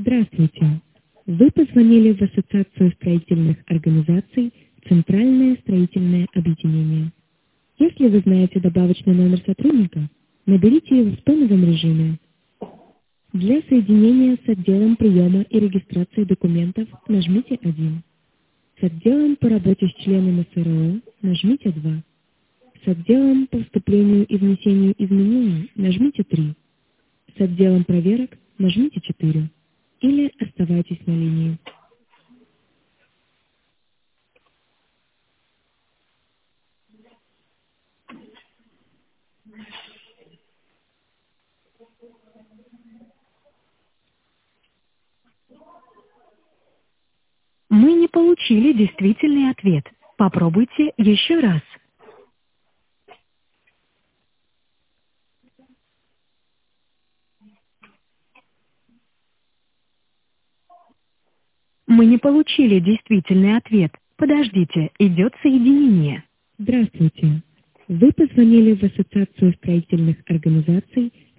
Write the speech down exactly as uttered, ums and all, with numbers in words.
Здравствуйте. Вы позвонили в Ассоциацию строительных организаций «Центральное строительное объединение». Если вы знаете добавочный номер сотрудника, наберите его в тоновом режиме. Для соединения с отделом приема и регистрации документов нажмите один. С отделом по работе с членами СРО нажмите два. С отделом по вступлению и внесению изменений нажмите три. С отделом проверок нажмите четыре. Или оставайтесь на линии. Мы не получили действительный ответ. Попробуйте еще раз. Мы не получили действительный ответ. Подождите, идет соединение. Здравствуйте. Вы позвонили в Ассоциацию строительных организаций